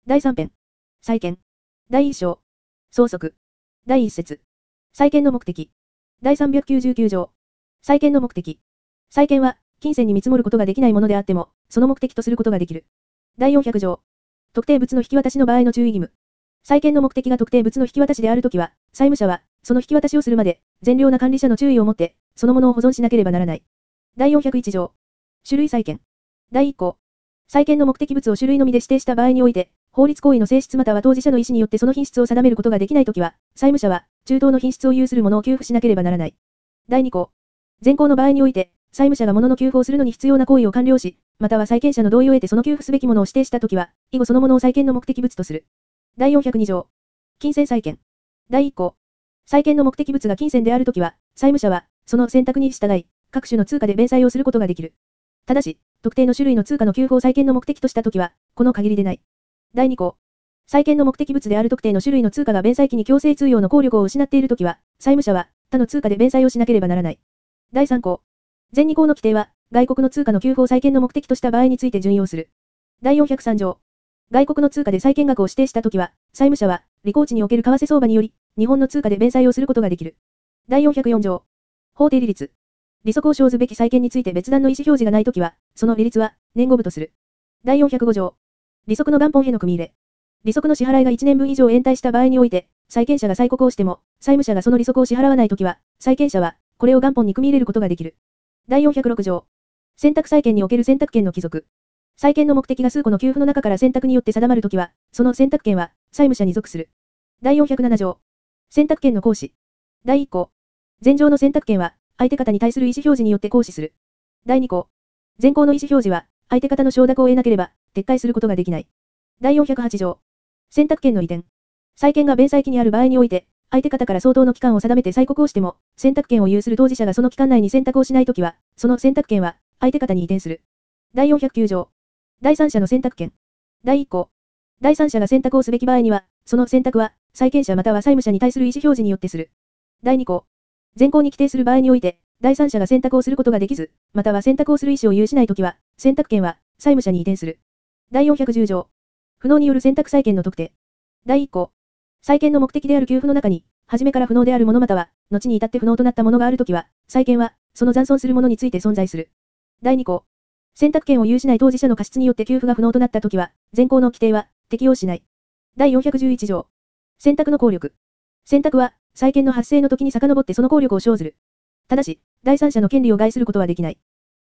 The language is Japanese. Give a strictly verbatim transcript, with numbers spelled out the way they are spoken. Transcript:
だいさん編。債権。だいいっ章。相続。だいいっ節。債権の目的。だいさんびゃくきゅうじゅうきゅう条。債権の目的。債権は、金銭に見積もることができないものであっても、その目的とすることができる。だいよんひゃく条。特定物の引き渡しの場合の注意義務。債権の目的が特定物の引き渡しであるときは、債務者は、その引き渡しをするまで、善良な管理者の注意をもって、そのものを保存しなければならない。だいよんひゃくいち条。種類債権。だいいっ項。債権の目的物を種類のみで指定した場合において、法律行為の性質または当事者の意思によってその品質を定めることができないときは、債務者は、中等の品質を有するものを給付しなければならない。だいに項。前項の場合において、債務者が物の給付をするのに必要な行為を完了し、または債権者の同意を得てその給付すべきものを指定したときは、以後そのものを債権の目的物とする。だいよんひゃくに条。金銭債権。だいいっ項。債権の目的物が金銭であるときは、債務者は、その選択に従い、各種の通貨で弁済をすることができる。ただし、特定の種類の通貨の給付を債権の目的としたときは、この限りでない。だいに項。債権の目的物である特定の種類の通貨が弁済期に強制通用の効力を失っているときは、債務者は、他の通貨で弁済をしなければならない。だいさん項。前に項の規定は、外国の通貨の給付を債権の目的とした場合について準用する。だいよんひゃくさん条。外国の通貨で債権額を指定したときは、債務者は、履行地における為替相場により、日本の通貨で弁済をすることができる。だいよんひゃくよん条。法定利率。利息を生ずべき債権について別段の意思表示がないときは、その利率は、年後部とする。だいよんひゃくご条。利息の元本への組み入れ。利息の支払いがいちねんぶん以上延滞した場合において、債権者が催告をしても、債務者がその利息を支払わないときは、債権者は、これを元本に組み入れることができる。だいよんひゃくろく条。選択債権における選択権の帰属。債権の目的が数個の給付の中から選択によって定まるときは、その選択権は、債務者に属する。だいよんひゃくなな条。選択権の行使。だいいっ項。前条の選択権は、相手方に対する意思表示によって行使する。だいに項。前項の意思表示は、相手方の承諾を得なければ、撤回することができない。だいよんひゃくはち条。選択権の移転。債権が弁済期にある場合において、相手方から相当の期間を定めて催告をしても、選択権を有する当事者がその期間内に選択をしないときは、その選択権は、相手方に移転する。だいよんひゃくきゅう条。第三者の選択権。だいいっ項。第三者が選択をすべき場合には、その選択は、債権者または債務者に対する意思表示によってする。だいに項。前項に規定する場合において、第三者が選択をすることができず、または選択をする意思を有しないときは、選択権は、債務者に移転する。だいよんひゃくじゅう条。不能による選択債権の特定。だいいっ項。債権の目的である給付の中に、初めから不能であるものまたは、後に至って不能となったものがあるときは、債権は、その残存するものについて存在する。だいに項。選択権を有しない当事者の過失によって給付が不能となったときは、前項の規定は、適用しない。だいよんひゃくじゅういち条。選択の効力。選択は、債権の発生の時に遡ってその効力を生ずる。ただし、第三者の権利を害することはできない。